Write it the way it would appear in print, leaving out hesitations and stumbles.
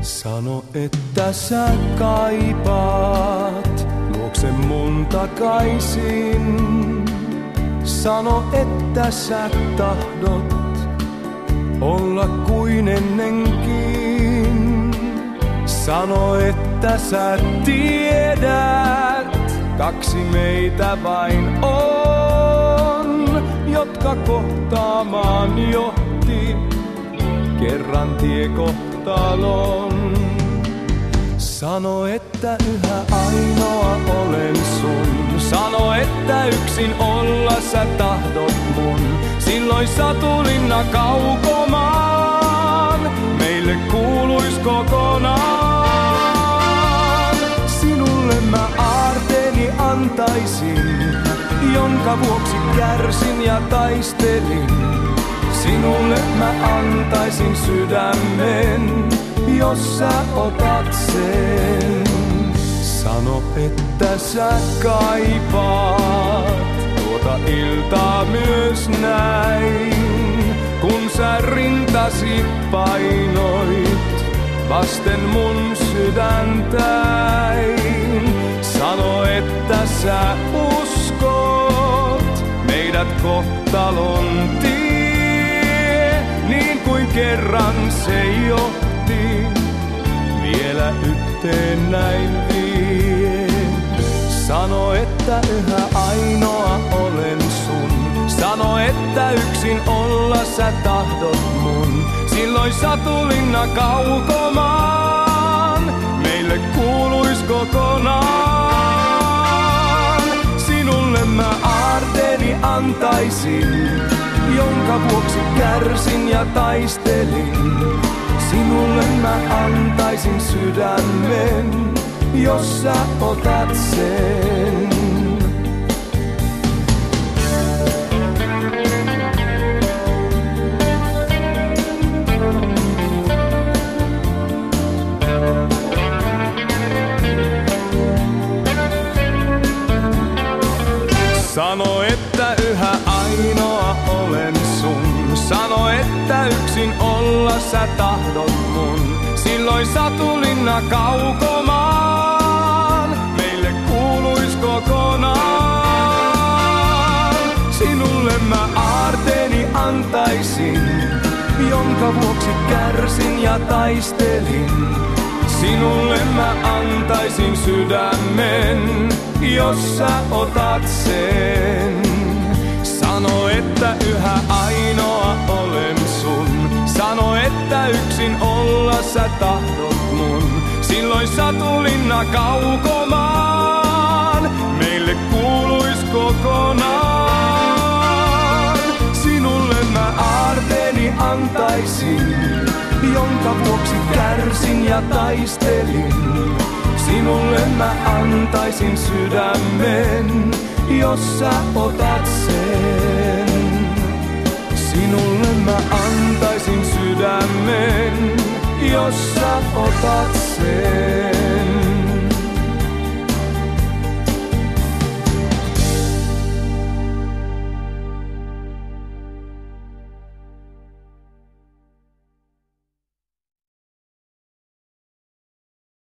Sano, että sä kaipaat luokse mun takaisin. Sano, että sä tahdot olla kuin ennenkin. Sano, että sä tiedät, kaksi meitä vain on, jotka kohtaamaan johti kerran tie kohtalon. Sano, että yhä ainoa olen sun. Sano, että yksin olla sä tahdot mun. Silloin Satulinna kaukomaan meille kuuluis kokonaan. Sinulle mä aarteeni antaisin, jonka vuoksi kärsin ja taistelin. Sinulle mä antaisin sydämen, jos sä otat sen. Sano, että sä kaipaat tuota iltaa myös näin, kun sä rintasi painoit vasten mun sydäntäin. Sano, että sä uskot meidät kohtalon tie, niin kuin kerran se johti, vielä yhteen näin vie. Sano, että yhä ainoa olen sun. Sano, että yksin olla sä tahdot mun. Silloin Satulinna kaukomaan meille kuuluis kokonaan. Sinulle mä aarteeni antaisin, jonka vuoksi kärsin ja taistelin. Sinulle mä antaisin sydämen, jos sä otat sen. Sano, että yhä ainoa olen sun. Sano, että yksin olla sä tahdot mun. Silloin Satulinna kaukomaan meille kuuluis kokonaan. Sinulle mä aarteeni antaisin, jonka vuoksi kärsin ja taistelin. Sinulle mä antaisin sydämen, jos sä otat sen. Sano, että yhä ainoa olen sun. Sano, että yksin olla sä tahdot mun. Silloin Satulinna kaukomaan meille kuuluis kokonaan. Sinulle mä aarteeni antaisin, jonka vuoksi kärsin ja taistelin. Sinulle mä antaisin sydämen, jos sä otat sen. Sinulle mä antaisin sydämen, jos sä otat sen.